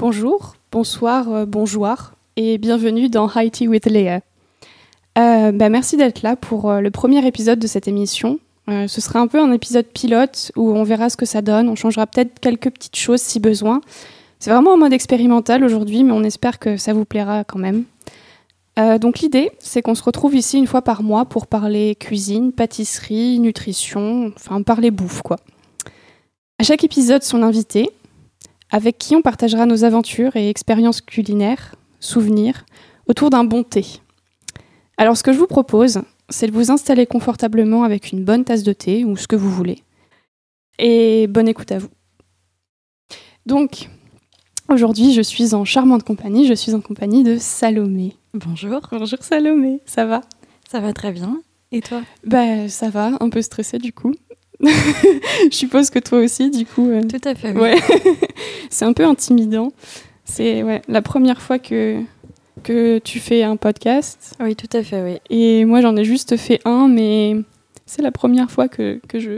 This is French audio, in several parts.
Bonjour, bonsoir, bonjour et bienvenue dans High Tea with Léa. Merci d'être là pour le premier épisode de cette émission. Ce sera un peu un épisode pilote où on verra ce que ça donne. On changera peut-être quelques petites choses si besoin. C'est vraiment en mode expérimental aujourd'hui, mais on espère que ça vous plaira quand même. Donc l'idée, c'est qu'on se retrouve ici une fois par mois pour parler cuisine, pâtisserie, nutrition, enfin parler bouffe quoi. À chaque épisode, son invité, avec qui on partagera nos aventures et expériences culinaires, souvenirs, autour d'un bon thé. Alors ce que je vous propose, c'est de vous installer confortablement avec une bonne tasse de thé ou ce que vous voulez. Et bonne écoute à vous. Donc, aujourd'hui, je suis en charmante compagnie. Je suis en compagnie de Salomé. Bonjour. Bonjour Salomé, ça va ? Ça va très bien. Et toi ? Ça va, un peu stressée du coup. Je suppose que toi aussi, du coup. Tout à fait, oui. Ouais. C'est un peu intimidant. C'est la première fois que tu fais un podcast. Oui, tout à fait, oui. Et moi, j'en ai juste fait un, mais c'est la première fois que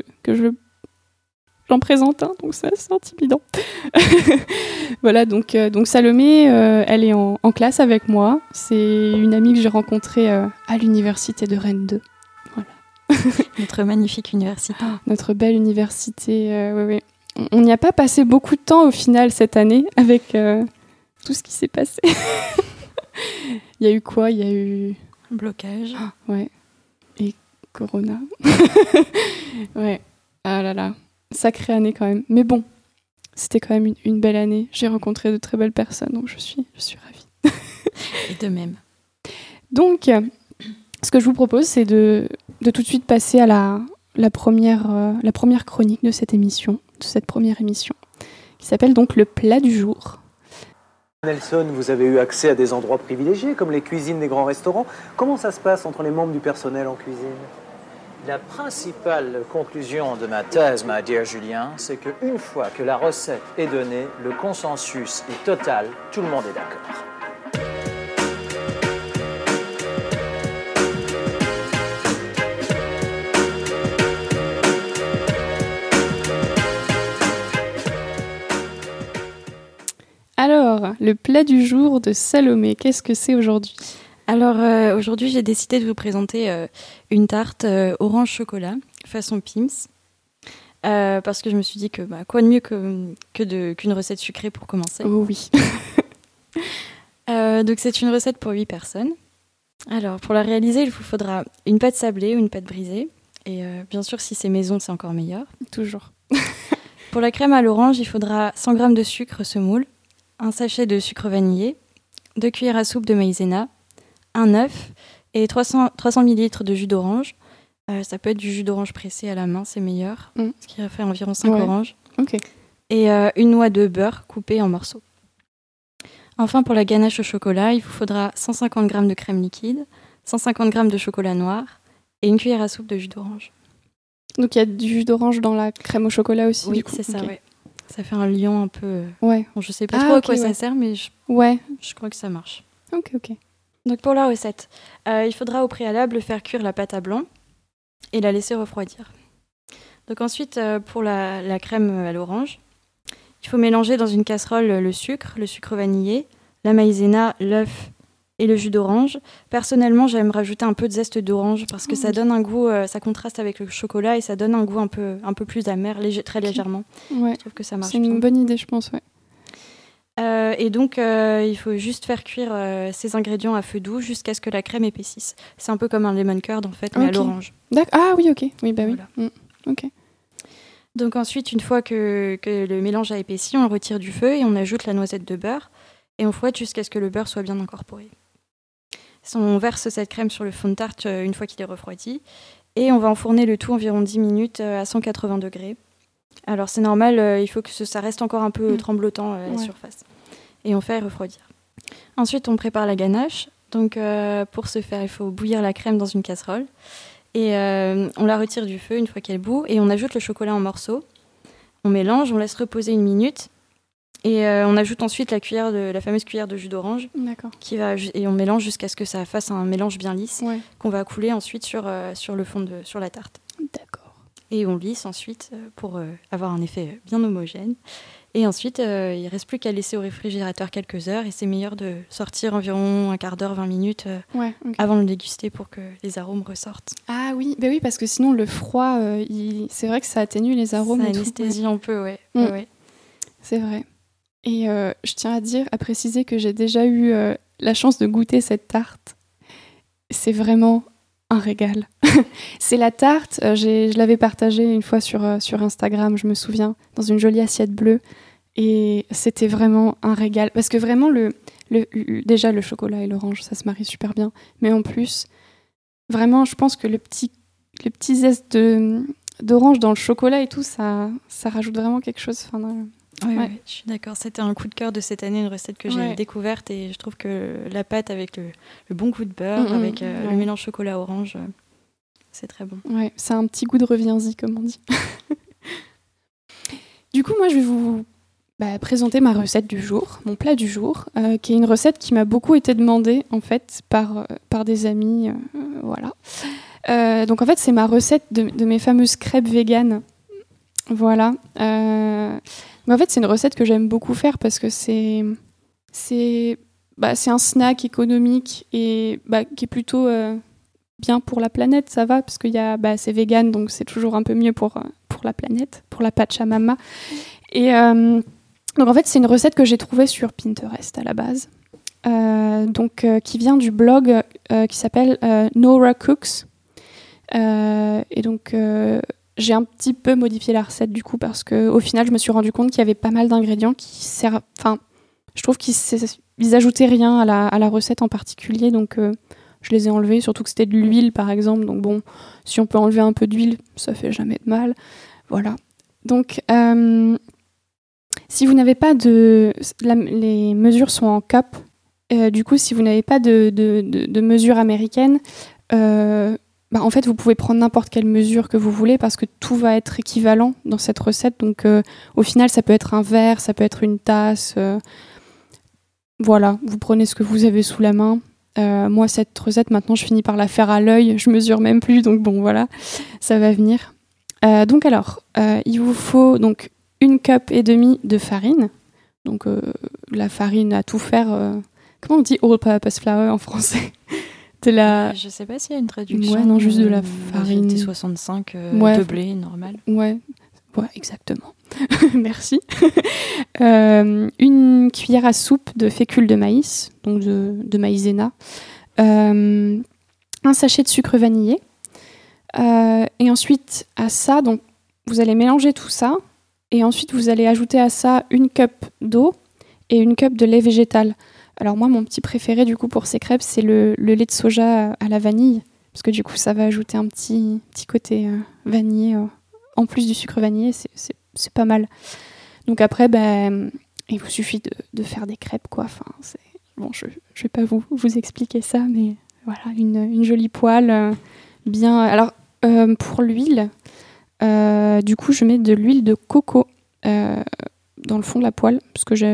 j'en présente un, donc c'est assez intimidant. Voilà, donc Salomé, elle est en classe avec moi. C'est une amie que j'ai rencontrée à l'université de Rennes 2. Voilà. Notre magnifique université. Notre belle université, oui. On n'y a pas passé beaucoup de temps au final cette année avec tout ce qui s'est passé. Il y a eu quoi ? Il y a eu... Blocage. Ouais. Et Corona. Ouais. Ah là là. Sacrée année quand même. Mais bon, c'était quand même une belle année. J'ai rencontré de très belles personnes, donc je suis ravie. Et de même. Donc, ce que je vous propose, c'est de tout de suite passer à la première chronique de cette émission, de cette première émission, qui s'appelle donc le plat du jour. Nelson, vous avez eu accès à des endroits privilégiés, comme les cuisines des grands restaurants. Comment ça se passe entre les membres du personnel en cuisine ? La principale conclusion de ma thèse, my dear Julien, c'est qu'une fois que la recette est donnée, le consensus est total, tout le monde est d'accord. Alors, le plat du jour de Salomé, qu'est-ce que c'est aujourd'hui ? Alors, aujourd'hui, j'ai décidé de vous présenter une tarte orange chocolat, façon Pim's. Parce que je me suis dit que quoi de mieux qu'une recette sucrée pour commencer. Oh oui. Donc, c'est une recette pour 8 personnes. Alors, pour la réaliser, il vous faudra une pâte sablée ou une pâte brisée. Et bien sûr, si c'est maison, c'est encore meilleur. Toujours. Pour la crème à l'orange, il faudra 100 g de sucre semoule, un sachet de sucre vanillé, 2 cuillères à soupe de maïzena, un œuf et 300 ml de jus d'orange. Ça peut être du jus d'orange pressé à la main, c'est meilleur, ce qui fait environ 5 oranges. Ok. Et une noix de beurre coupée en morceaux. Enfin, pour la ganache au chocolat, il vous faudra 150 g de crème liquide, 150 g de chocolat noir et une cuillère à soupe de jus d'orange. Donc il y a du jus d'orange dans la crème au chocolat aussi, oui, du coup. C'est ça, okay. ouais. Ça fait un liant un peu... Ouais. Bon, je sais pas trop à quoi ça sert, mais je crois que ça marche. Ok. Donc pour la recette, il faudra au préalable faire cuire la pâte à blanc et la laisser refroidir. Donc ensuite, pour la crème à l'orange, il faut mélanger dans une casserole le sucre vanillé, la maïzena, l'œuf et le jus d'orange. Personnellement, j'aime rajouter un peu de zeste d'orange parce que ça donne un goût, ça contraste avec le chocolat et ça donne un goût un peu plus amer, très légèrement. Ouais. Je trouve que ça marche. C'est une bonne idée, je pense, ouais. Et donc, il faut juste faire cuire ces ingrédients à feu doux jusqu'à ce que la crème épaississe. C'est un peu comme un lemon curd, en fait, mais à l'orange. Ah oui, ok. Oui, bah voilà. oui. Ok. Donc ensuite, une fois que le mélange a épaissi, on le retire du feu et on ajoute la noisette de beurre. Et on fouette jusqu'à ce que le beurre soit bien incorporé. On verse cette crème sur le fond de tarte une fois qu'il est refroidi. Et on va enfourner le tout environ 10 minutes à 180 degrés. Alors c'est normal, il faut que ça reste encore un peu tremblotant à la surface. Et on fait refroidir. Ensuite, on prépare la ganache. Donc pour ce faire, il faut bouillir la crème dans une casserole. Et on la retire du feu une fois qu'elle bout. Et on ajoute le chocolat en morceaux. On mélange, on laisse reposer 1 minute. Et on ajoute ensuite la fameuse cuillère de jus d'orange. D'accord. Et on mélange jusqu'à ce que ça fasse un mélange bien lisse. Ouais. Qu'on va couler ensuite sur le fond sur la tarte. D'accord. Et on lisse ensuite pour avoir un effet bien homogène. Et ensuite, il reste plus qu'à laisser au réfrigérateur quelques heures et c'est meilleur de sortir environ un quart d'heure, 20 minutes avant de le déguster pour que les arômes ressortent. Ah oui, oui, parce que sinon le froid, c'est vrai que ça atténue les arômes. Ça anesthésie un peu, ouais. C'est vrai. Et je tiens à préciser que j'ai déjà eu la chance de goûter cette tarte. C'est vraiment un régal. C'est la tarte, je l'avais partagée une fois sur Instagram, je me souviens, dans une jolie assiette bleue. Et c'était vraiment un régal. Parce que vraiment, déjà le chocolat et l'orange, ça se marie super bien. Mais en plus, vraiment, je pense que le petit zeste d'orange dans le chocolat et tout, ça rajoute vraiment quelque chose. Ouais, je suis d'accord. C'était un coup de cœur de cette année, une recette que j'ai découverte et je trouve que la pâte avec le bon goût de beurre, avec le mélange chocolat-orange, c'est très bon. Ouais, c'est un petit goût de reviens-y, comme on dit. Du coup, moi, je vais vous présenter ma recette du jour, mon plat du jour, qui est une recette qui m'a beaucoup été demandée, en fait, par des amis. Voilà. Donc, en fait, c'est ma recette de mes fameuses crêpes véganes. Voilà. Mais en fait, c'est une recette que j'aime beaucoup faire parce que c'est un snack économique et qui est plutôt bien pour la planète, ça va, parce que c'est vegan, donc c'est toujours un peu mieux pour la planète, pour la Pachamama. Et donc en fait, c'est une recette que j'ai trouvée sur Pinterest à la base, qui vient du blog qui s'appelle Nora Cooks. Et donc j'ai un petit peu modifié la recette du coup parce qu'au final je me suis rendu compte qu'il y avait pas mal d'ingrédients qui servent. Enfin, je trouve qu'ils ajoutaient rien à la recette en particulier, donc je les ai enlevés, surtout que c'était de l'huile par exemple. Donc bon, si on peut enlever un peu d'huile, ça fait jamais de mal. Voilà. Donc si vous n'avez pas les mesures sont en cup. Du coup, si vous n'avez pas de mesure américaine, en fait, vous pouvez prendre n'importe quelle mesure que vous voulez parce que tout va être équivalent dans cette recette. Donc, au final, ça peut être un verre, ça peut être une tasse. Voilà, vous prenez ce que vous avez sous la main. Moi, cette recette, maintenant, je finis par la faire à l'œil. Je mesure même plus, donc bon, voilà, ça va venir. Donc alors, il vous faut donc 1,5 cup de farine. Donc, la farine à tout faire. Comment on dit all-purpose flour en français? Je sais pas s'il y a une traduction. Ouais, non, juste de la farine. T65 de blé, normal. Ouais, exactement. Merci. Une cuillère à soupe de fécule de maïs, donc de maïzena. Un sachet de sucre vanillé. Et ensuite, à ça, donc, vous allez mélanger tout ça. Et ensuite, vous allez ajouter à ça 1 cup d'eau et 1 cup de lait végétal. Alors moi, mon petit préféré du coup pour ces crêpes, c'est le lait de soja à la vanille, parce que du coup, ça va ajouter un petit côté vanillé. En plus du sucre vanillé, c'est pas mal. Donc après, il vous suffit de faire des crêpes, quoi. Enfin, bon, je vais pas vous expliquer ça, mais voilà, une jolie poêle bien. Alors pour l'huile, du coup, je mets de l'huile de coco dans le fond de la poêle, parce que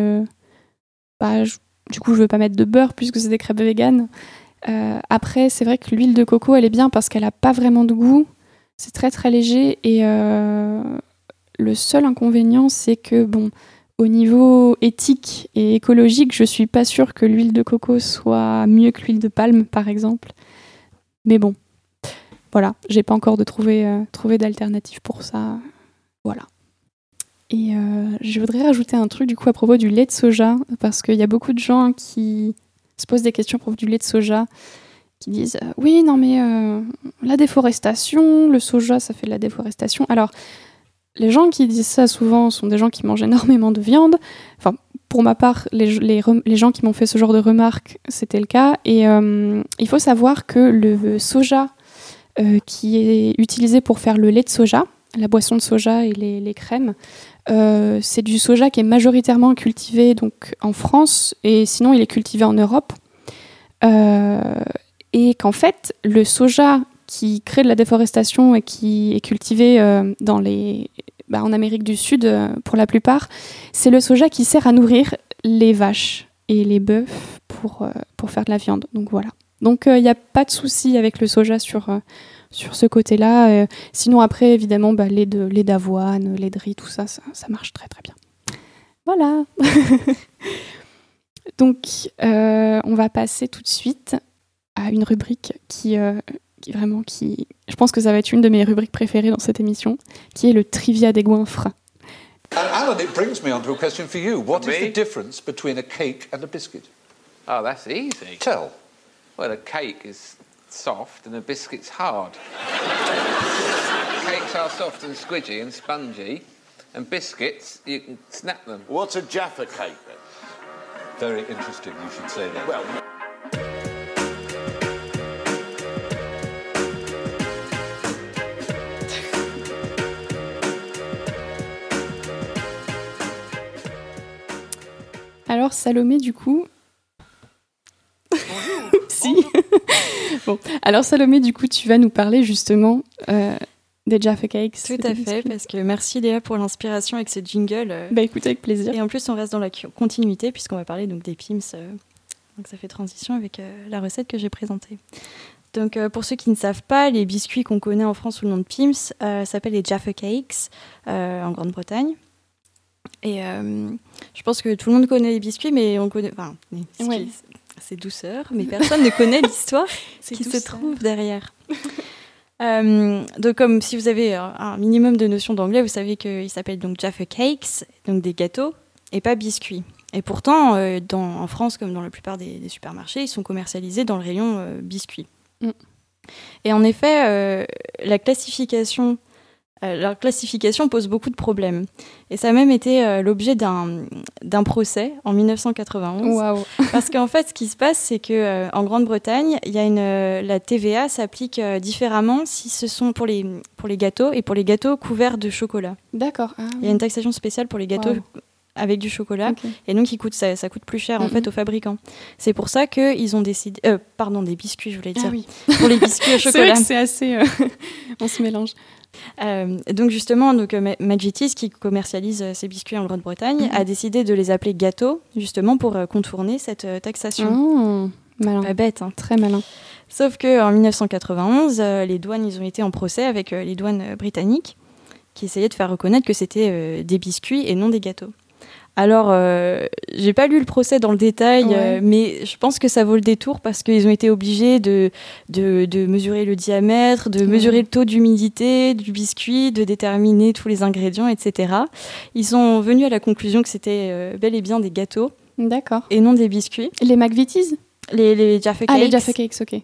du coup, je veux pas mettre de beurre puisque c'est des crêpes véganes. Après, c'est vrai que l'huile de coco, elle est bien parce qu'elle a pas vraiment de goût. C'est très très léger et le seul inconvénient, c'est que au niveau éthique et écologique, je suis pas sûre que l'huile de coco soit mieux que l'huile de palme, par exemple. Mais bon, voilà, j'ai pas encore trouvé d'alternative pour ça. Voilà. Et je voudrais rajouter un truc du coup à propos du lait de soja, parce qu'il y a beaucoup de gens qui se posent des questions à propos du lait de soja, qui disent oui, non mais la déforestation, le soja ça fait de la déforestation. Alors, les gens qui disent ça souvent sont des gens qui mangent énormément de viande. Enfin, pour ma part, les gens qui m'ont fait ce genre de remarques, c'était le cas. Et il faut savoir que le soja qui est utilisé pour faire le lait de soja, la boisson de soja et les crèmes, c'est du soja qui est majoritairement cultivé donc, en France, et sinon il est cultivé en Europe. Et qu'en fait, le soja qui crée de la déforestation et qui est cultivé en Amérique du Sud, pour la plupart, c'est le soja qui sert à nourrir les vaches et les bœufs pour faire de la viande. Donc voilà. Donc il n'y a pas de souci avec le soja sur ce côté-là. Sinon après, évidemment, lait d'avoine, lait de riz, tout ça marche très très bien. Voilà. Donc, on va passer tout de suite à une rubrique qui, je pense que ça va être une de mes rubriques préférées dans cette émission, qui est le trivia des goinfres. Alan, it brings me on to a question for you. What is the difference between a cake and a biscuit? Oh, that's easy. Tell. Well, a cake is soft and a biscuit's hard. Cakes are soft and squidgy and spongy, and biscuits, you can snap them. What's a Jaffa cake then? Very interesting, you should say that. Well, Alors Salomé, du coup... Si. Bon, alors Salomé, du coup, tu vas nous parler justement des Jaffa Cakes. Tout à fait, parce que merci Léa pour l'inspiration avec ce jingle. Bah écoute, avec plaisir. Et en plus, on reste dans la continuité puisqu'on va parler donc des Pim's. Donc ça fait transition avec la recette que j'ai présentée. Donc pour ceux qui ne savent pas, les biscuits qu'on connaît en France sous le nom de Pim's s'appellent les Jaffa Cakes en Grande-Bretagne. Et je pense que tout le monde connaît les biscuits, mais on connaît... Enfin, les biscuits, Ouais. c'est douceur, mais personne ne connaît l'histoire qui se trouve derrière. Donc comme si vous avez un minimum de notions d'anglais, vous savez qu'ils s'appellent donc Jaffa Cakes, donc des gâteaux, et pas biscuits. Et pourtant, en France, comme dans la plupart des supermarchés, ils sont commercialisés dans le rayon biscuits. Mm. Et en effet, leur classification pose beaucoup de problèmes. Et ça a même été l'objet d'un procès en 1991. Waouh. Parce qu'en fait, ce qui se passe, c'est qu'en Grande-Bretagne, il y a la TVA s'applique différemment si ce sont pour les gâteaux et pour les gâteaux couverts de chocolat. D'accord. Ah, Il y a une taxation spéciale pour les gâteaux avec du chocolat. Ok. Et donc, ça coûte plus cher en fait aux fabricants. C'est pour ça qu'ils ont décidé... pardon, des biscuits, je voulais dire. Ah oui. Pour les biscuits au C'est chocolat. vrai que c'est assez... on se mélange. Donc justement, Maggitis, qui commercialise ces biscuits en Grande-Bretagne, a décidé de les appeler gâteaux, justement pour contourner cette taxation. Oh, malin. Pas bête, hein. Très malin. Sauf qu'en 1991, les douanes, ils ont été en procès avec les douanes britanniques, qui essayaient de faire reconnaître que c'était des biscuits et non des gâteaux. Alors, j'ai pas lu le procès dans le détail, mais je pense que ça vaut le détour parce qu'ils ont été obligés de mesurer le diamètre, de mesurer le taux d'humidité du biscuit, de déterminer tous les ingrédients, etc. Ils sont venus à la conclusion que c'était bel et bien des gâteaux D'accord. et non des biscuits. Les McVitie's ? Les Jaffa Cakes. Ah, les Jaffa Cakes, ok.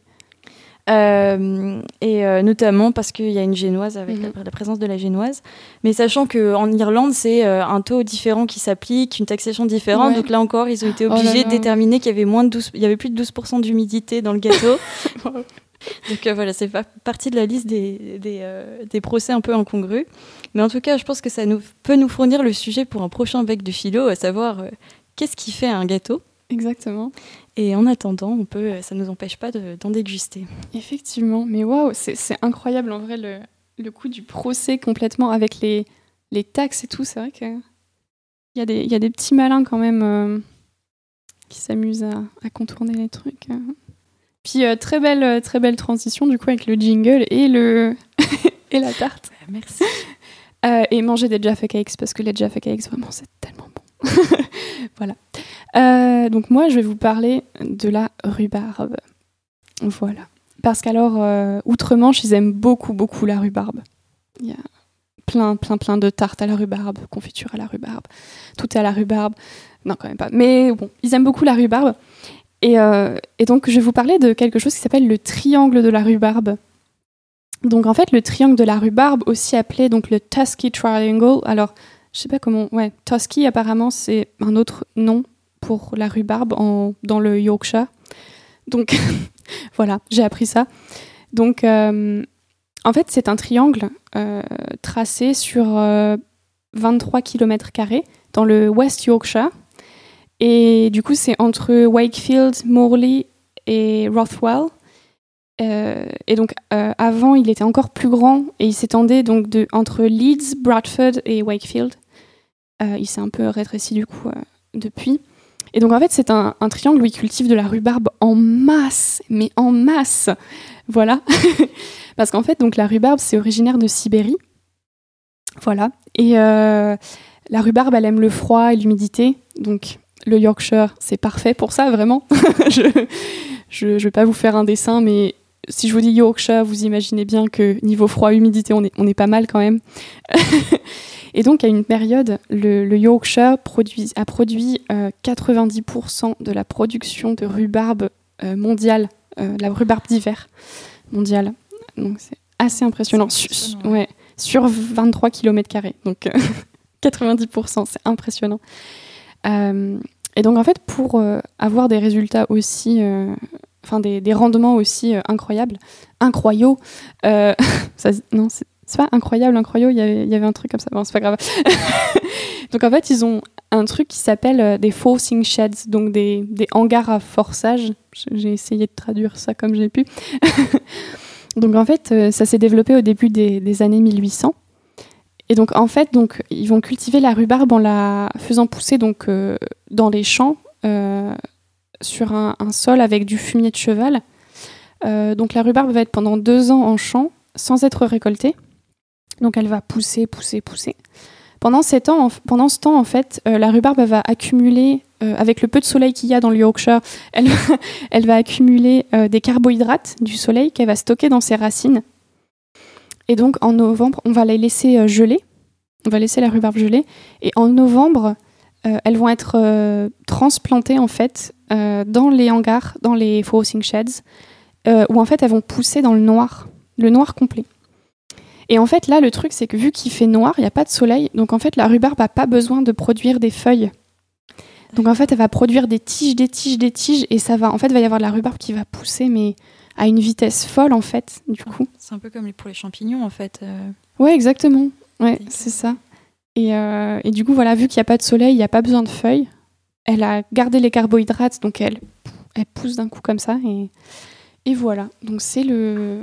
Notamment parce qu'il y a une génoise avec la présence de la génoise, mais sachant qu'en Irlande c'est un taux différent qui s'applique, une taxation différente, donc là encore ils ont été obligés de déterminer qu'il y avait il y avait plus de 12% d'humidité dans le gâteau. Donc voilà, c'est partie de la liste des procès un peu incongrus, mais en tout cas je pense que ça peut nous fournir le sujet pour un prochain bec de philo, à savoir qu'est-ce qui fait un gâteau. Exactement. Et en attendant, ça ne nous empêche pas d'en déguster. Effectivement, mais waouh, c'est incroyable en vrai le coup du procès complètement avec les taxes et tout. C'est vrai qu'il y a des petits malins quand même qui s'amusent à contourner les trucs. Puis très belle transition du coup avec le jingle et et la tarte. Merci. Et manger des Jaffa Cakes parce que les Jaffa Cakes vraiment c'est tellement bon. Voilà. Donc moi, je vais vous parler de la rhubarbe. Voilà. Parce qu'alors, outre-Manche, ils aiment beaucoup, beaucoup la rhubarbe. Il y a plein de tartes à la rhubarbe, confiture à la rhubarbe, tout est à la rhubarbe. Non, quand même pas. Mais bon, ils aiment beaucoup la rhubarbe. Et donc, je vais vous parler de quelque chose qui s'appelle le triangle de la rhubarbe. Donc en fait, le triangle de la rhubarbe, aussi appelé donc le Tusky Triangle. Alors, je sais pas comment... Ouais, Tusky, apparemment, c'est un autre nom pour la rhubarbe dans le Yorkshire. Donc, voilà, j'ai appris ça. Donc, en fait, c'est un triangle tracé sur 23 km² dans le West Yorkshire. Et du coup, c'est entre Wakefield, Morley et Rothwell. Et donc, avant, il était encore plus grand et il s'étendait donc entre Leeds, Bradford et Wakefield. Il s'est un peu rétréci du coup depuis. Et donc en fait c'est un triangle où ils cultivent de la rhubarbe en masse, mais en masse. Voilà. Parce qu'en fait donc la rhubarbe c'est originaire de Sibérie. Voilà. Et La rhubarbe, elle aime le froid et l'humidité, donc le Yorkshire, c'est parfait pour ça, vraiment. Je vais pas vous faire un dessin, mais si je vous dis Yorkshire, vous imaginez bien que niveau froid, humidité, on est pas mal quand même. Et donc, à une période, le Yorkshire a produit 90% de la production de rhubarbe mondiale, la rhubarbe d'hiver mondiale. Donc, c'est assez impressionnant. Sur 23 km². Donc, 90%, c'est impressionnant. Et donc, en fait, pour avoir des résultats aussi... des rendements aussi incroyables, non, c'est pas incroyable, il y avait un truc comme ça, bon, c'est pas grave. Donc en fait, ils ont un truc qui s'appelle des forcing sheds, donc des hangars à forçage. J'ai essayé de traduire ça comme j'ai pu. Donc en fait, ça s'est développé au début des années 1800. Et donc en fait, ils vont cultiver la rhubarbe en la faisant pousser donc, dans les champs, sur un sol avec du fumier de cheval. Donc la rhubarbe va être pendant 2 ans en champ sans être récoltée. Donc elle va pousser. Pendant ce temps, en fait, la rhubarbe va accumuler, avec le peu de soleil qu'il y a dans le Yorkshire, elle va accumuler des carbohydrates du soleil qu'elle va stocker dans ses racines. Et donc en novembre, on va la laisser geler. On va laisser la rhubarbe geler. Et en novembre, elles vont être transplantées en fait dans les hangars, dans les forcing sheds, où en fait elles vont pousser dans le noir complet. Et en fait là, le truc c'est que vu qu'il fait noir, il n'y a pas de soleil, donc en fait la rhubarbe n'a pas besoin de produire des feuilles. Donc en fait elle va produire des tiges, et ça va, en fait, il va y avoir de la rhubarbe qui va pousser, mais à une vitesse folle en fait, du coup. C'est un peu comme pour les champignons en fait. Ouais, exactement. Ouais, c'est ça. Et du coup, voilà, vu qu'il n'y a pas de soleil, il n'y a pas besoin de feuilles. Elle a gardé les carbohydrates, donc elle pousse d'un coup comme ça. Et voilà. Donc c'est le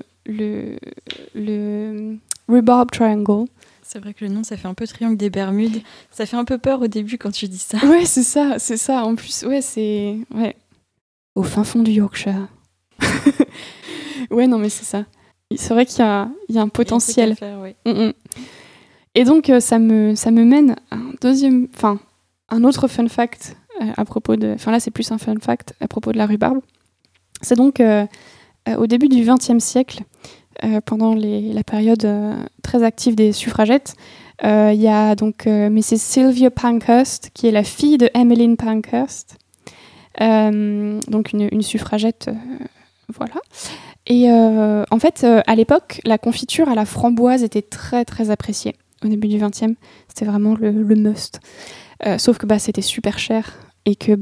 Rhubarb Triangle. C'est vrai que le nom, ça fait un peu triangle des Bermudes. Ça fait un peu peur au début quand tu dis ça. Ouais, c'est ça. En plus, ouais, c'est... Ouais. Au fin fond du Yorkshire. Ouais, non, mais c'est ça. C'est vrai qu'il y a un potentiel. Il y a un truc à faire, oui. Et donc, ça me mène à un autre fun fact à propos de... Enfin, là, c'est plus un fun fact à propos de la rhubarbe. C'est donc, au début du XXe siècle, pendant la période très active des suffragettes, il y a donc Mrs. Sylvia Pankhurst, qui est la fille de Emmeline Pankhurst, donc une suffragette, voilà. Et en fait, à l'époque, la confiture à la framboise était très, très appréciée. Au début du XXe, c'était vraiment le must. Sauf que c'était super cher et que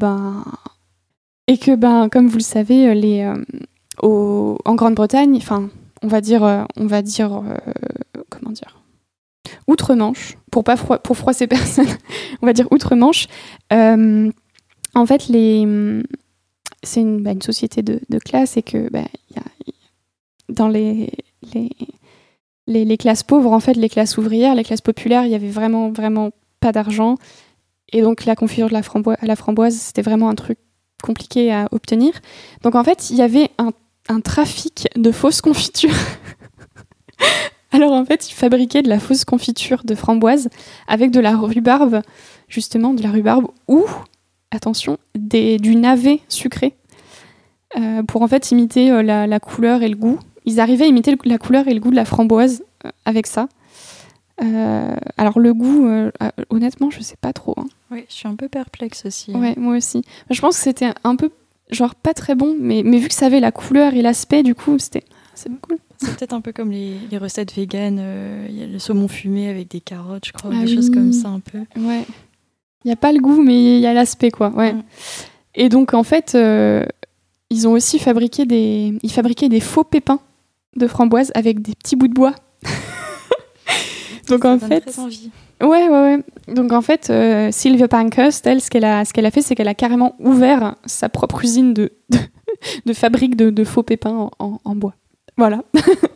comme vous le savez, en Grande-Bretagne, enfin, on va dire comment dire, outre-Manche, pour froisser personne, on va dire outre-Manche. En fait, c'est une société de classe et que dans les classes pauvres, en fait, les classes ouvrières, les classes populaires, il y avait vraiment, vraiment pas d'argent. Et donc, la confiture à la framboise, c'était vraiment un truc compliqué à obtenir. Donc, en fait, il y avait un trafic de fausses confitures. Alors, en fait, ils fabriquaient de la fausse confiture de framboise avec de la rhubarbe, justement, ou, attention, du navet sucré, pour en fait imiter la couleur et le goût. Ils arrivaient à imiter la couleur et le goût de la framboise avec ça. Alors le goût, honnêtement, je sais pas trop. Hein. Oui, je suis un peu perplexe aussi. Ouais, moi aussi. Je pense que c'était un peu, genre, pas très bon, mais vu que ça avait la couleur et l'aspect, du coup, c'est cool. C'est peut-être un peu comme les recettes véganes. Il y a le saumon fumé avec des carottes, je crois, des choses comme ça un peu. Ouais. Il n'y a pas le goût, mais il y a l'aspect, quoi. Ouais. Et donc, en fait, ils ont aussi fabriquaient des faux pépins de framboise avec des petits bouts de bois. Donc ça en donne fait, très envie. Ouais. Donc en fait, Sylvia Pankhurst, elle, ce qu'elle a fait, c'est qu'elle a carrément ouvert sa propre usine de fabrique de faux pépins en bois. Voilà.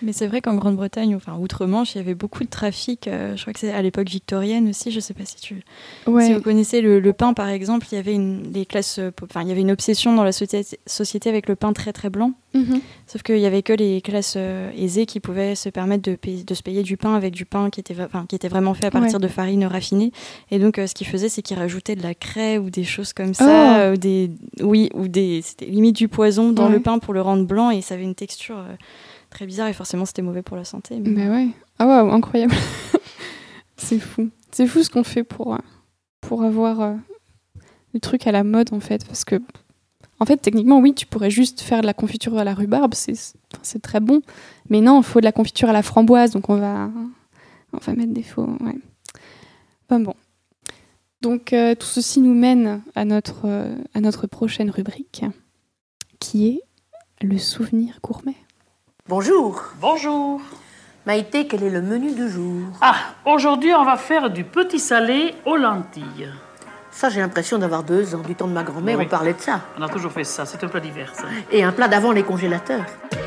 Mais c'est vrai qu'en Grande-Bretagne, enfin outre-Manche, il y avait beaucoup de trafic. Je crois que c'est à l'époque victorienne aussi. Je ne sais pas si vous connaissez le pain, par exemple. Il y avait il y avait une obsession dans la société avec le pain très très blanc. Mm-hmm. Sauf qu'il y avait que les classes aisées qui pouvaient se permettre de se payer du pain avec du pain qui était vraiment fait à partir de farine raffinée. Et donc, ce qu'ils faisaient, c'est qu'ils rajoutaient de la craie ou des choses comme ça, c'était limite du poison dans le pain pour le rendre blanc, et ça avait une texture très bizarre, et forcément c'était mauvais pour la santé. Mais... Bah ouais. Ah waouh, incroyable. C'est fou. C'est fou ce qu'on fait pour avoir le truc à la mode, en fait, parce que en fait, techniquement, oui, tu pourrais juste faire de la confiture à la rhubarbe, c'est très bon, mais non, il faut de la confiture à la framboise, donc on va mettre des faux. Ouais. Enfin bon. Donc tout ceci nous mène à notre prochaine rubrique, qui est le souvenir gourmet. Bonjour. Bonjour. Maïté, quel est le menu du jour? Aujourd'hui, on va faire du petit salé aux lentilles. Ça, j'ai l'impression d'avoir 2 ans. Du temps de ma grand-mère, on parlait de ça. On a toujours fait ça, c'est un plat d'hiver, ça. Et un plat d'avant les congélateurs.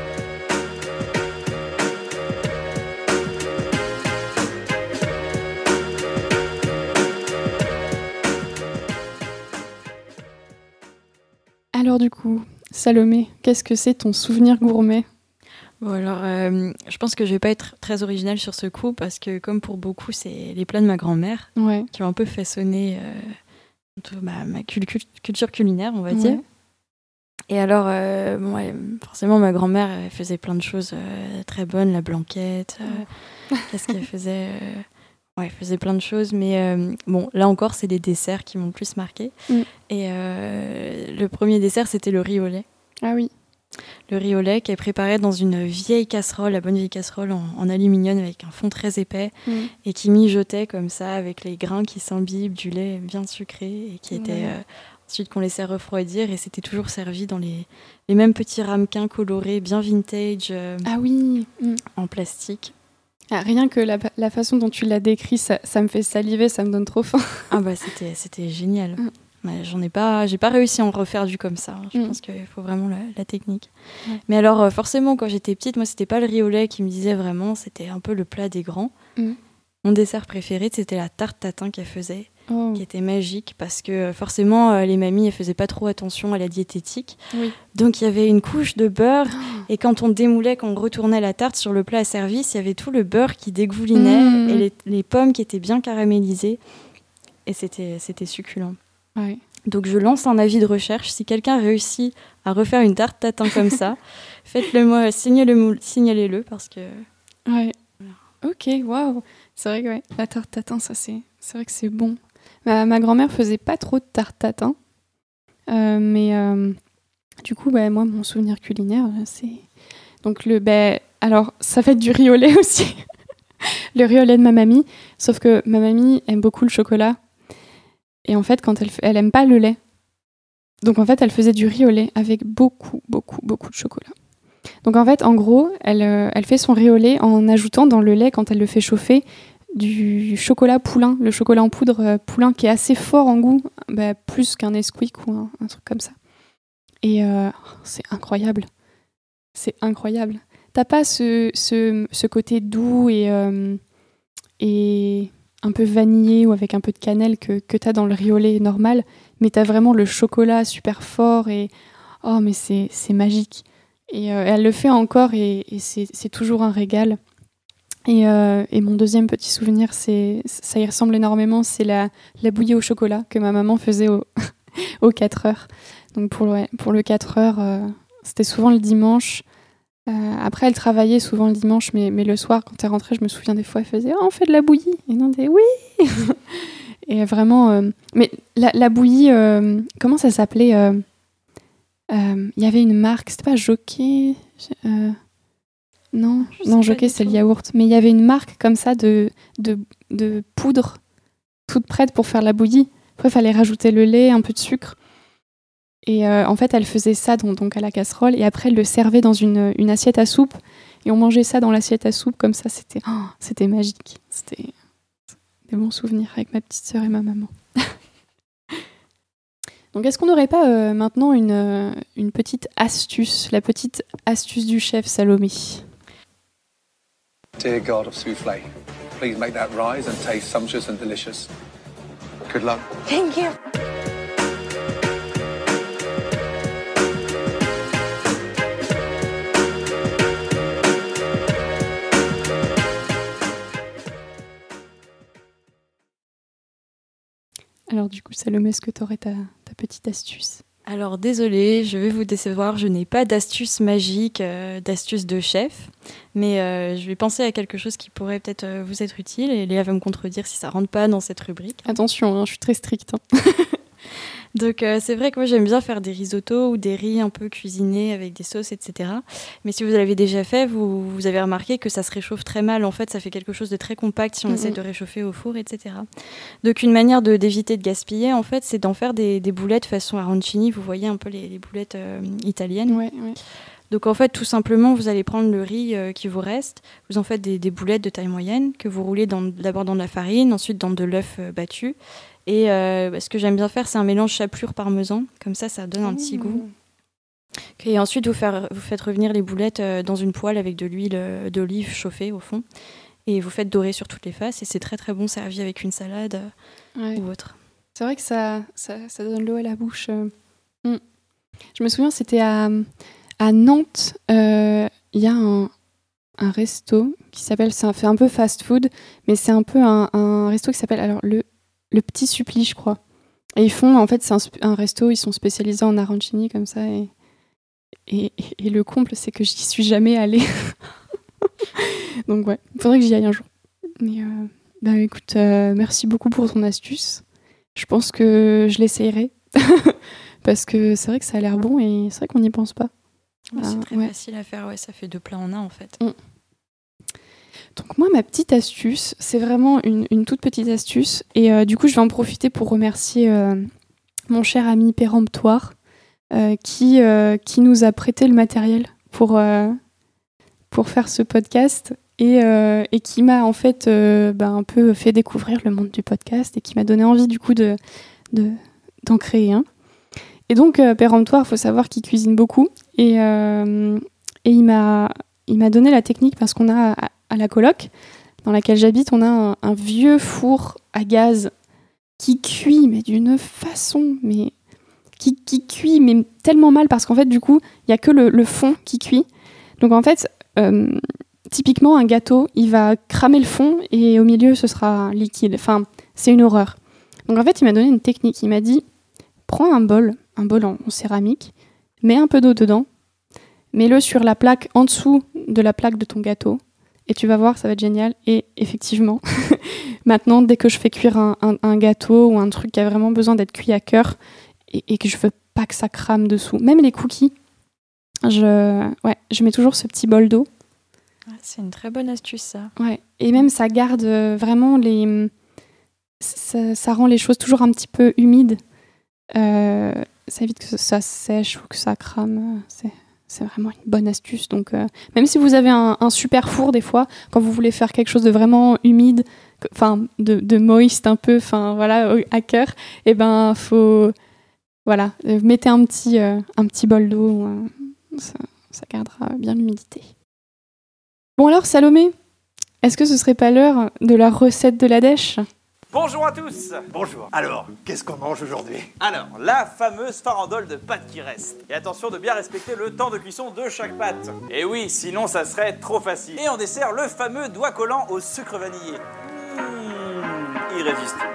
Alors du coup, Salomé, qu'est-ce que c'est ton souvenir gourmet? Bon, alors, je pense que je vais pas être très originale sur ce coup, parce que comme pour beaucoup, c'est les plats de ma grand-mère qui ont un peu façonné ma culture culinaire, on va dire. Et alors, forcément, ma grand-mère, elle faisait plein de choses très bonnes, la blanquette, qu'est-ce qu'elle faisait elle faisait plein de choses, mais là encore, c'est des desserts qui m'ont le plus marqué. Et le premier dessert, c'était le riz au lait. Ah oui. Le riz au lait qui est préparé dans une vieille casserole, la bonne vieille casserole en aluminium avec un fond très épais, et qui mijotait comme ça avec les grains qui s'imbibent du lait bien sucré, et qui était ensuite qu'on laissait refroidir, et c'était toujours servi dans les mêmes petits ramequins colorés bien vintage en plastique. Ah, rien que la façon dont tu l'as décrit, ça me fait saliver, ça me donne trop faim. Ah bah c'était génial. J'ai pas réussi à en refaire du comme ça. Je pense qu'il faut vraiment la technique. Mais alors forcément, quand j'étais petite, moi c'était pas le riz au lait qui me disait vraiment, c'était un peu le plat des grands. Mon dessert préféré, c'était la tarte tatin qu'elle faisait, qui était magique, parce que forcément les mamies, elles faisaient pas trop attention à la diététique. Donc il y avait une couche de beurre, et quand on démoulait, quand on retournait la tarte sur le plat à service, il y avait tout le beurre qui dégoulinait, et les pommes qui étaient bien caramélisées, et c'était succulent. Ouais. Donc je lance un avis de recherche. Si quelqu'un réussit à refaire une tarte tatin comme ça, faites-le moi, signalez-le, parce que... Ouais. Ok, waouh. C'est vrai que la tarte tatin, ça c'est vrai que c'est bon. Ma grand-mère faisait pas trop de tarte tatin, mais du coup, moi, mon souvenir culinaire, c'est donc alors ça va être du riz au lait aussi, le riz au lait de ma mamie. Sauf que ma mamie aime beaucoup le chocolat. Et en fait, quand elle aime pas le lait. Donc en fait, elle faisait du riz au lait avec beaucoup, beaucoup, beaucoup de chocolat. Donc en fait, en gros, elle fait son riz au lait en ajoutant dans le lait, quand elle le fait chauffer, du chocolat poulain, le chocolat en poudre poulain, qui est assez fort en goût, plus qu'un Nesquik ou un truc comme ça. Et c'est incroyable. C'est incroyable. T'as pas ce côté doux et un peu vanillé ou avec un peu de cannelle que t'as dans le riz au lait normal, mais t'as vraiment le chocolat super fort, et mais c'est magique. Et elle le fait encore, et c'est toujours un régal. Et mon deuxième petit souvenir, ça y ressemble énormément, c'est la bouillie au chocolat que ma maman faisait aux 4 heures. Donc pour le 4 heures, c'était souvent le dimanche. Après, elle travaillait souvent le dimanche, mais le soir, quand elle rentrait, je me souviens des fois, elle faisait « Oh, on fait de la bouillie !» Et non, des « Oui !» Et vraiment... mais la bouillie, comment ça s'appelait il y avait une marque, c'était pas Jockey Non, Jockey, c'est le yaourt. Mais il y avait une marque comme ça de poudre toute prête pour faire la bouillie. Après, il fallait rajouter le lait, un peu de sucre. Et en fait, elle faisait ça donc à la casserole, et après, elle le servait dans une assiette à soupe, et on mangeait ça dans l'assiette à soupe, comme ça, c'était magique. C'était des bons souvenirs avec ma petite sœur et ma maman. Donc, est-ce qu'on n'aurait pas maintenant une petite astuce, la petite astuce du chef Salomé ? Dear God of soufflé, please make that rise and taste sumptuous and delicious. Good luck. Thank you. Alors du coup, Salomé, est-ce que tu aurais ta petite astuce ? Alors désolée, je vais vous décevoir, je n'ai pas d'astuce magique, d'astuce de chef, mais je vais penser à quelque chose qui pourrait peut-être vous être utile et Léa va me contredire si ça rentre pas dans cette rubrique. Attention, je suis très stricte. Donc c'est vrai que moi j'aime bien faire des risottos ou des riz un peu cuisinés avec des sauces, etc. Mais si vous l'avez déjà fait, vous avez remarqué que ça se réchauffe très mal. En fait, ça fait quelque chose de très compact si on essaie de réchauffer au four, etc. Donc une manière d'éviter de gaspiller, en fait, c'est d'en faire des boulettes façon arancini. Vous voyez un peu les boulettes italiennes. Ouais. Donc en fait, tout simplement, vous allez prendre le riz qui vous reste, vous en faites des boulettes de taille moyenne que vous roulez d'abord dans de la farine, ensuite dans de l'œuf battu. Et ce que j'aime bien faire, c'est un mélange chapelure-parmesan. Comme ça donne un petit goût. Et ensuite, vous faites revenir les boulettes dans une poêle avec de l'huile d'olive chauffée au fond. Et vous faites dorer sur toutes les faces. Et c'est très très bon servi avec une salade ou autre. C'est vrai que ça donne l'eau à la bouche. Je me souviens, c'était à Nantes. Il y a un resto qui s'appelle... Ça fait un peu fast-food, mais c'est un peu un resto qui s'appelle... Alors, le Petit Supplice, je crois. Et ils font, en fait, c'est un resto, ils sont spécialisés en arancini, comme ça. Et le comble, c'est que j'y suis jamais allée. Donc, ouais, il faudrait que j'y aille un jour. Mais, écoute, merci beaucoup pour ton astuce. Je pense que je l'essayerai. Parce que c'est vrai que ça a l'air bon et c'est vrai qu'on n'y pense pas. C'est très facile à faire, ça fait 2 plats en un, en fait. Donc moi, ma petite astuce, c'est vraiment une toute petite astuce. Et du coup, je vais en profiter pour remercier mon cher ami Péremptoire qui nous a prêté le matériel pour faire ce podcast et qui m'a en fait un peu fait découvrir le monde du podcast et qui m'a donné envie du coup d'en créer un. Et donc, Péremptoire, il faut savoir qu'il cuisine beaucoup. Et il m'a donné la technique parce qu'on a... À la coloc dans laquelle j'habite, on a un vieux four à gaz qui cuit, mais d'une façon, mais qui cuit, mais tellement mal parce qu'en fait, du coup, il n'y a que le fond qui cuit. Donc en fait, typiquement, un gâteau, il va cramer le fond et au milieu, ce sera liquide. Enfin, c'est une horreur. Donc en fait, il m'a donné une technique. Il m'a dit, prends un bol en céramique, mets un peu d'eau dedans, mets-le sur la plaque en dessous de la plaque de ton gâteau. Et tu vas voir, ça va être génial. Et effectivement, maintenant, dès que je fais cuire un gâteau ou un truc qui a vraiment besoin d'être cuit à cœur et que je veux pas que ça crame dessous, même les cookies, je mets toujours ce petit bol d'eau. C'est une très bonne astuce, ça. Ouais. Et même, ça garde vraiment ça rend les choses toujours un petit peu humides. Ça évite que ça sèche ou que ça crame. C'est vraiment une bonne astuce. Donc, même si vous avez un super four, des fois, quand vous voulez faire quelque chose de vraiment humide, enfin, de moist un peu, enfin, voilà, à cœur, faut... Voilà, mettez un petit bol d'eau, ça gardera bien l'humidité. Bon alors, Salomé, est-ce que ce serait pas l'heure de la recette de la dèche ? Bonjour à tous. Bonjour. Alors, qu'est-ce qu'on mange aujourd'hui? Alors, la fameuse farandole de pâtes qui reste. Et attention de bien respecter le temps de cuisson de chaque pâte. Et oui, sinon ça serait trop facile. Et en dessert, le fameux doigt collant au sucre vanillé. Irrésistible.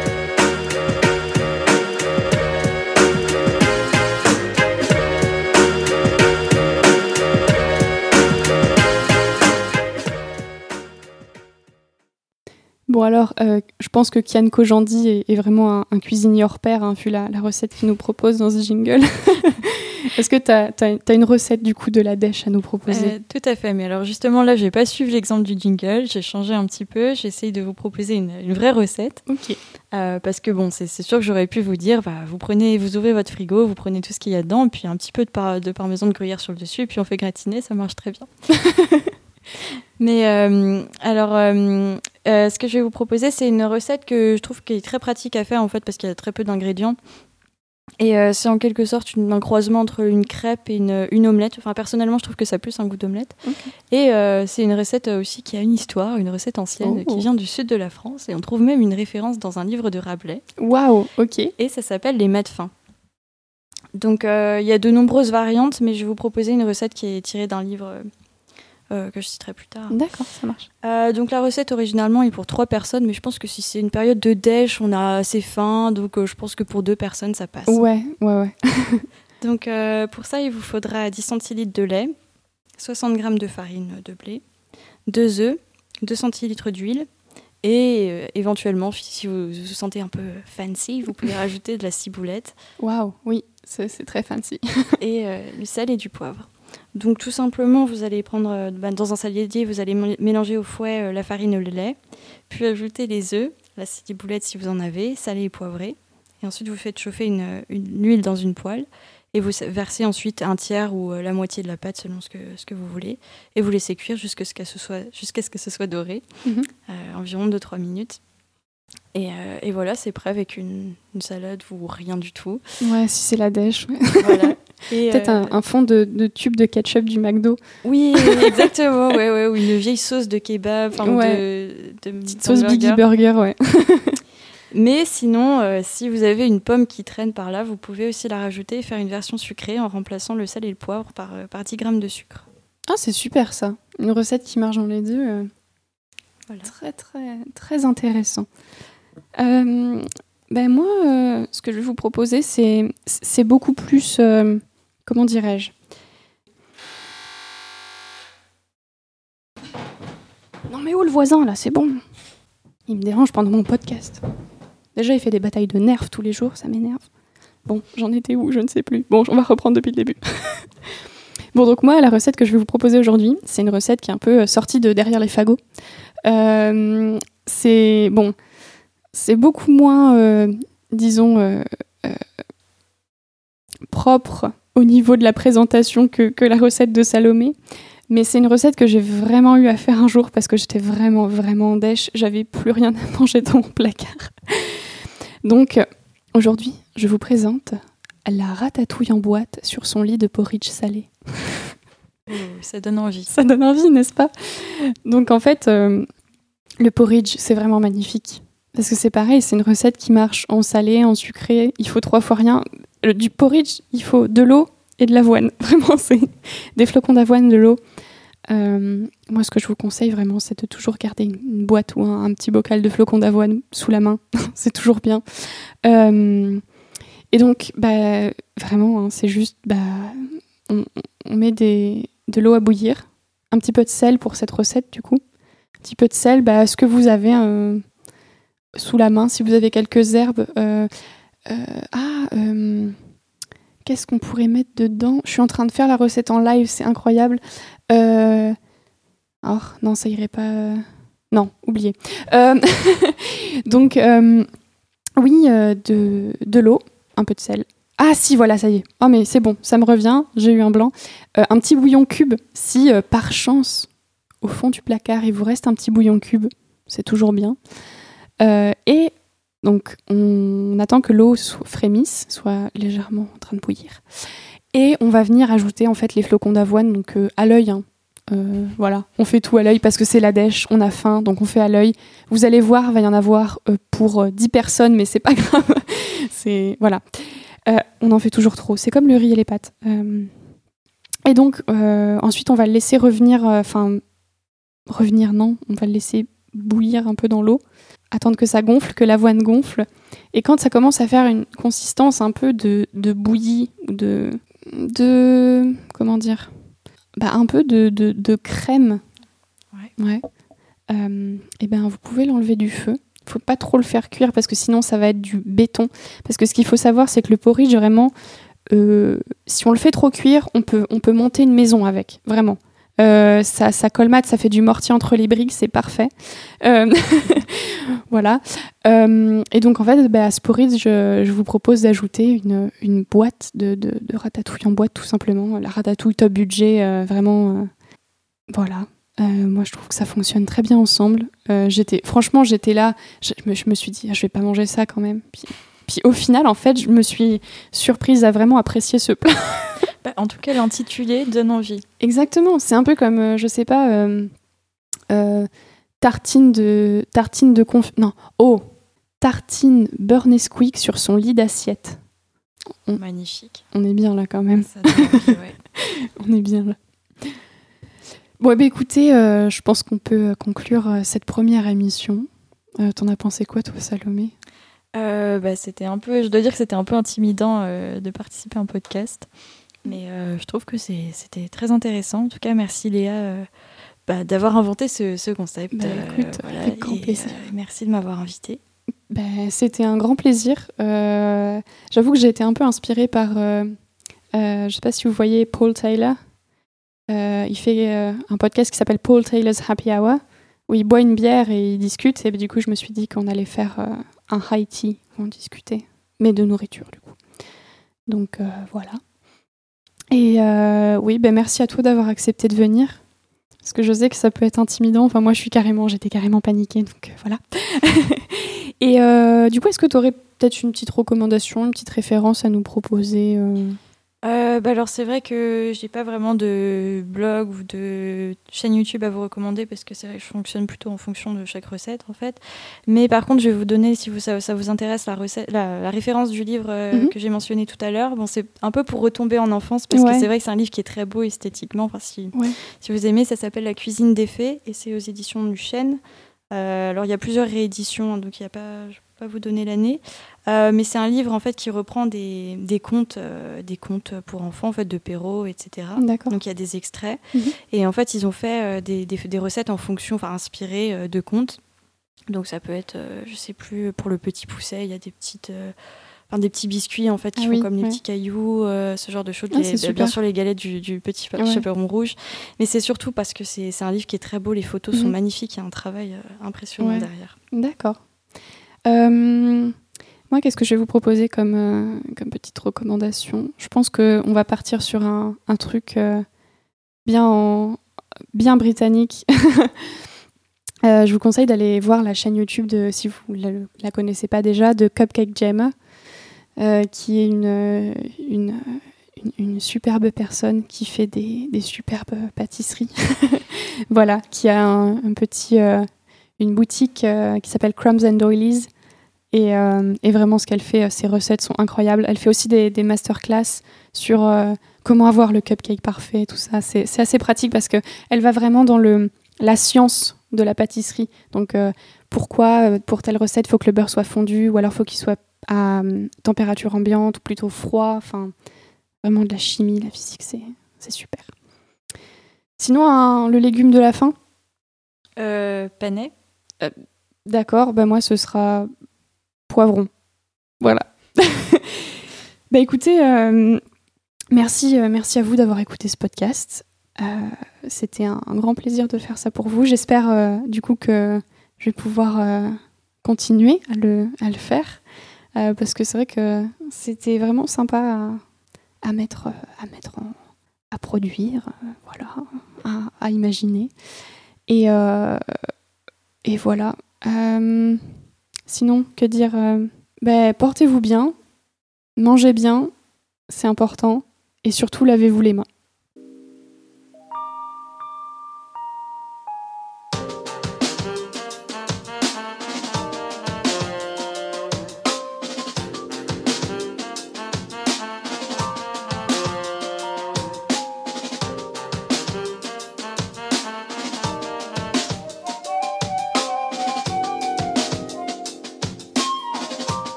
Bon alors, je pense que Kian Kojandi est vraiment un cuisinier hors pair, hein, vu la recette qu'il nous propose dans ce jingle. Est-ce que tu as une recette du coup de la dèche à nous proposer? Tout à fait, mais alors justement là, je vais pas suivre l'exemple du jingle, j'ai changé un petit peu, j'essaye de vous proposer une vraie recette. Ok. Parce que bon, c'est sûr que j'aurais pu vous dire, vous ouvrez votre frigo, vous prenez tout ce qu'il y a dedans, et puis un petit peu de parmesan de gruyère sur le dessus, et puis on fait gratiner, ça marche très bien. Mais ce que je vais vous proposer, c'est une recette que je trouve qui est très pratique à faire en fait parce qu'il y a très peu d'ingrédients. Et c'est en quelque sorte un croisement entre une crêpe et une omelette. Enfin, personnellement, je trouve que ça a plus un goût d'omelette. Okay. Et c'est une recette aussi qui a une histoire, une recette ancienne qui vient du sud de la France. Et on trouve même une référence dans un livre de Rabelais. Waouh, ok. Et ça s'appelle les mets de faim. Donc, il y a de nombreuses variantes, mais je vais vous proposer une recette qui est tirée d'un livre que je citerai plus tard. D'accord, ça marche. Donc la recette originalement est pour 3 personnes, mais je pense que si c'est une période de déj, on a assez faim, donc je pense que pour 2 personnes, ça passe. Ouais. Donc pour ça, il vous faudra 10 centilitres de lait, 60 g de farine de blé, 2 œufs, 2 centilitres d'huile, et éventuellement, si vous vous sentez un peu fancy, vous pouvez rajouter de la ciboulette. Waouh, oui, c'est très fancy. Et le sel et du poivre. Donc tout simplement, vous allez prendre dans un saladier, vous allez mélanger au fouet la farine et le lait, puis ajouter les œufs, la ciboulette si vous en avez, salée et poivrée. Et ensuite, vous faites chauffer une huile dans une poêle et vous versez ensuite un tiers ou la moitié de la pâte selon ce que vous voulez. Et vous laissez cuire jusqu'à ce que ce soit doré, environ 2-3 minutes. Et voilà, c'est prêt avec une salade ou rien du tout. Ouais, si c'est la dèche. Ouais. Voilà. Et peut-être un fond de tube de ketchup du McDo. Oui, exactement. Ou une vieille sauce de kebab. De petite sauce Biggie Burger, ouais. Mais sinon, si vous avez une pomme qui traîne par là, vous pouvez aussi la rajouter et faire une version sucrée en remplaçant le sel et le poivre par 10 grammes de sucre. Ah, c'est super ça. Une recette qui marche dans les deux. Voilà. Très, très, très intéressant. Moi, ce que je vais vous proposer, c'est beaucoup plus... comment dirais-je ? Non mais où le voisin, là ? C'est bon. Il me dérange pendant mon podcast. Déjà, il fait des batailles de nerfs tous les jours, ça m'énerve. Bon, j'en étais où ? Je ne sais plus. Bon, on va reprendre depuis le début. Bon, donc moi, la recette que je vais vous proposer aujourd'hui, c'est une recette qui est un peu sortie de derrière les fagots. C'est beaucoup moins, propre au niveau de la présentation que la recette de Salomé. Mais c'est une recette que j'ai vraiment eu à faire un jour parce que j'étais vraiment, vraiment en dèche. J'avais plus rien à manger dans mon placard. Donc, aujourd'hui, je vous présente la ratatouille en boîte sur son lit de porridge salé. Ça donne envie. Ça donne envie, n'est-ce pas ? Donc, en fait, le porridge, c'est vraiment magnifique. Parce que c'est pareil, c'est une recette qui marche en salé, en sucré. Il faut 3 fois rien. Du porridge, il faut de l'eau et de l'avoine. Vraiment, c'est des flocons d'avoine, de l'eau. Moi, ce que je vous conseille vraiment, c'est de toujours garder une boîte ou un petit bocal de flocons d'avoine sous la main. C'est toujours bien. Et donc, vraiment, hein, c'est juste... on met de l'eau à bouillir. Un petit peu de sel pour cette recette, du coup. Un petit peu de sel, ce que vous avez sous la main. Si vous avez quelques herbes... qu'est-ce qu'on pourrait mettre dedans ? Je suis en train de faire la recette en live, c'est incroyable. Non, ça irait pas... Non, oubliez. Donc, de l'eau, un peu de sel. Ah si, voilà, ça y est. Oh mais c'est bon, ça me revient, j'ai eu un blanc. Un petit bouillon cube, si par chance, au fond du placard, il vous reste un petit bouillon cube, c'est toujours bien. Et... Donc, on attend que l'eau frémisse, soit légèrement en train de bouillir. Et on va venir ajouter en fait les flocons d'avoine, donc à l'œil. Hein. Voilà, on fait tout à l'œil parce que c'est la dèche, on a faim, donc on fait à l'œil. Vous allez voir, il va y en avoir pour 10 personnes, mais c'est pas grave. Voilà. On en fait toujours trop. C'est comme le riz et les pâtes. Et donc, ensuite, on va le laisser revenir... revenir, non. On va le laisser bouillir un peu dans l'eau. Attendre que ça gonfle, que l'avoine gonfle. Et quand ça commence à faire une consistance un peu de bouillie, comment dire ? Un peu de crème. Ouais. Vous pouvez l'enlever du feu. Il ne faut pas trop le faire cuire parce que sinon ça va être du béton. Parce que ce qu'il faut savoir, c'est que le porridge, vraiment, si on le fait trop cuire, on peut monter une maison avec, vraiment. Ça colmate, ça fait du mortier entre les briques, c'est parfait. Voilà. Et donc en fait, à ce porridge, je vous propose d'ajouter une boîte de ratatouille en boîte, tout simplement. La ratatouille top budget, vraiment. Voilà. Moi, je trouve que ça fonctionne très bien ensemble. J'étais là, je me suis dit, je vais pas manger ça quand même. Puis Puis au final, en fait, je me suis surprise à vraiment apprécier ce plat. En tout cas, l'intitulé donne envie. Exactement, c'est un peu comme, je sais pas, tartine beurre Nesquik sur son lit d'assiette. Magnifique. On est bien là quand même. Ça donne envie, ouais. On est bien là. Bon, écoutez, je pense qu'on peut conclure cette première émission. T'en as pensé quoi, toi, Salomé ? C'était un peu, je dois dire que c'était un peu intimidant de participer à un podcast. Mais je trouve que c'était très intéressant. En tout cas, merci Léa d'avoir inventé ce concept. Écoute, avec grand plaisir. Merci de m'avoir invitée. C'était un grand plaisir. J'avoue que j'ai été un peu inspirée par, je ne sais pas si vous voyez Paul Taylor. Il fait un podcast qui s'appelle Paul Taylor's Happy Hour, où il boit une bière et il discute. Et du coup, je me suis dit qu'on allait faire un high tea où on discutait, mais de nourriture du coup. Donc voilà. Et oui, merci à toi d'avoir accepté de venir. Parce que je sais que ça peut être intimidant. Enfin, moi, j'étais carrément paniquée, donc voilà. Et du coup, est-ce que tu aurais peut-être une petite recommandation, une petite référence à nous proposer Alors, c'est vrai que j'ai pas vraiment de blog ou de chaîne YouTube à vous recommander parce que c'est vrai que je fonctionne plutôt en fonction de chaque recette, en fait. Mais par contre, je vais vous donner, si ça vous intéresse, la référence du livre que j'ai mentionné tout à l'heure. Bon, c'est un peu pour retomber en enfance parce que c'est vrai que c'est un livre qui est très beau esthétiquement. Enfin, si vous aimez, ça s'appelle La cuisine des fées et c'est aux éditions du Chêne. Alors, il y a plusieurs rééditions, donc je ne vais pas vous donner l'année. Mais c'est un livre en fait qui reprend des contes pour enfants en fait de Perrault, etc. D'accord. Donc il y a des extraits et en fait ils ont fait des recettes en fonction, enfin inspirées de contes. Donc ça peut être, je sais plus, pour le petit Pousset, il y a des petits biscuits en fait qui font comme les petits cailloux, ce genre de choses. Bien sûr les galettes du petit chaperon rouge, mais c'est surtout parce que c'est un livre qui est très beau, les photos sont magnifiques, il y a un travail impressionnant derrière. D'accord. Moi, qu'est-ce que je vais vous proposer comme petite recommandation ? Je pense qu'on va partir sur un truc bien britannique. Je vous conseille d'aller voir la chaîne YouTube, si vous ne la connaissez pas déjà, de Cupcake Gemma, qui est une superbe personne qui fait des superbes pâtisseries. Voilà, qui a une boutique qui s'appelle Crumbs and Doilies. Et vraiment, ce qu'elle fait, ses recettes sont incroyables. Elle fait aussi des masterclass sur comment avoir le cupcake parfait, tout ça. C'est assez pratique parce qu'elle va vraiment dans la science de la pâtisserie. Donc, pourquoi, pour telle recette, il faut que le beurre soit fondu ou alors il faut qu'il soit à température ambiante ou plutôt froid. Enfin, vraiment de la chimie, la physique, c'est super. Sinon, le légume de la fin ? Panais. D'accord, moi, ce sera... poivron. Voilà. Écoutez, merci à vous d'avoir écouté ce podcast. C'était un grand plaisir de faire ça pour vous. J'espère du coup que je vais pouvoir continuer à le faire parce que c'est vrai que c'était vraiment sympa à produire, voilà, à imaginer. Et voilà. Sinon, que dire ? Portez-vous bien, mangez bien, c'est important, et surtout lavez-vous les mains.